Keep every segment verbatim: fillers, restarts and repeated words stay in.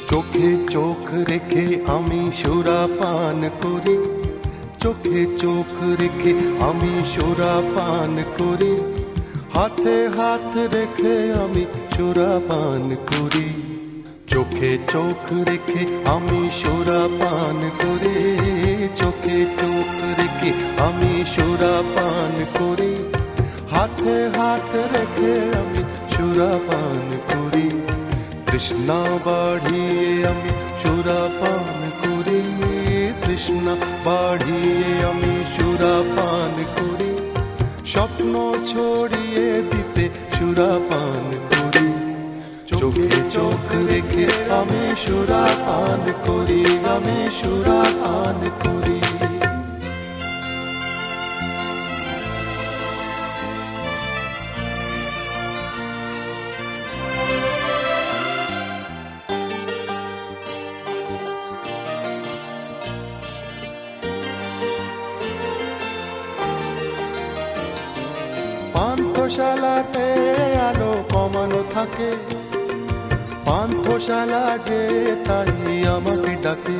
চোখে চোখ রেখে আমি সুরাপান করি, চোখে চোখ রেখে আমি সুরাপান করি, হাতে হাত রেখে আমি সুরাপান করি। চোখে চোখ রেখে আমি সুরাপান করি, চোখে চোখ রেখে আমি সুরাপান করি, হাতে হাত রেখে আমি সুরাপান করি। তৃষ্ণা বাড়িয়ে আমি সুরাপান করি, তৃষ্ণা বাড়িয়ে আমি সুরাপান করি, স্বপ্ন ছড়িয়ে দিতে সুরাপান করি। চোখে চোখ রেখে আমি সুরাপান করি, আমি সুরাপান করি। পান্থশালাতে আলো কমানো থাকে, পান্থশালা যে তাই আমাকে ডাকে।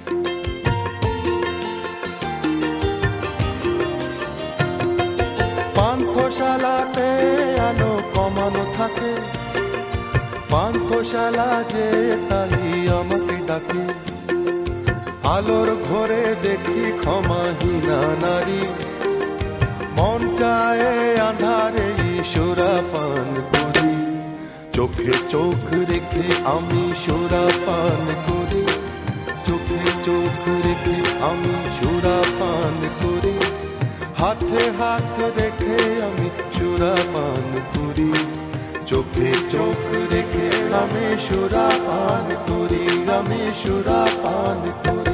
পান্থশালাতে আলো কমানো থাকে, পান্থশালা যে তাই আমাকে ডাকে। আলোর ঘরে দেখি ক্ষমাহীনা নারী, মন চায় আঁধারে সুরাপান করি। চোখে চোখ রেখে আমি সুরাপান করি, চোখে চোখ রেখে আমি সুরাপান করি, হাতে হাত রেখে আমি সুরাপান করি। চোখে চোখ রেখে আমি সুরাপান করি, আমি সুরাপান করি।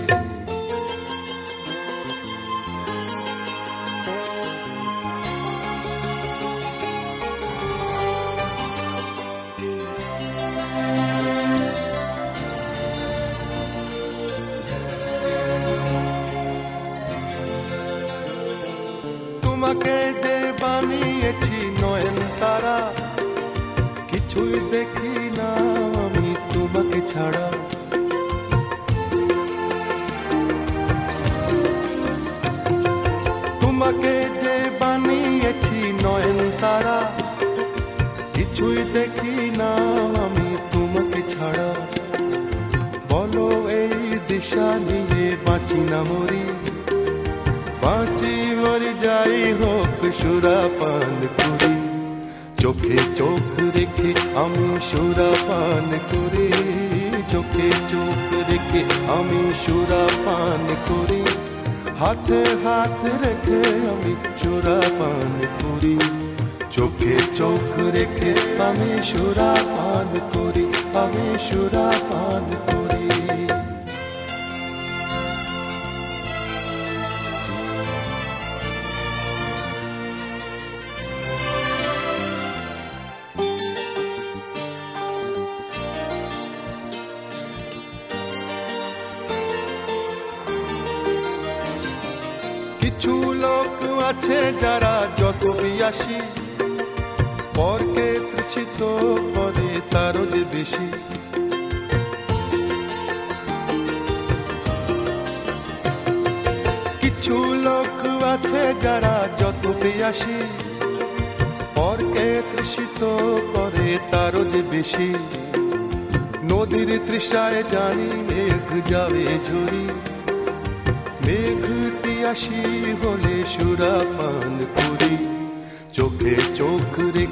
তোমাকে যে বানিয়েছি নয়ন তারা, কিছুই দেখি না আমি তোমাকে ছাড়া। তোমাকে যে বানিয়েছি নয়ন তারা, কিছুই দেখি না আমি তোমাকে ছাড়া। বলো এই দিশা নিয়ে বাঁচি না মরি, বাঁচি মরি যাই হোক সুরাপান করি। চোখে চোখ রেখে আমি সুরাপান করি, চোখে চোখ রেখে আমি সুরাপান করি, হাতে হাত রেখে আমি সুরাপান করি। চোখে চোখ রেখে আমি সুরাপান করি, আমি সুরাপান করি। কিছু লোক আছে যারা যত বিয়াসী, পরকে তৃষিত করে তারও যে বেশি। কিছু লোক আছে যারা যত বিয়াসী, পরকে তৃষিত করে তারও যে বেশি। নদীর তৃষায় জানি মেঘ যাবে ঝরি, মেঘ তিয়াসী হলে সুরাপান করি। চোখে চোখ রেখে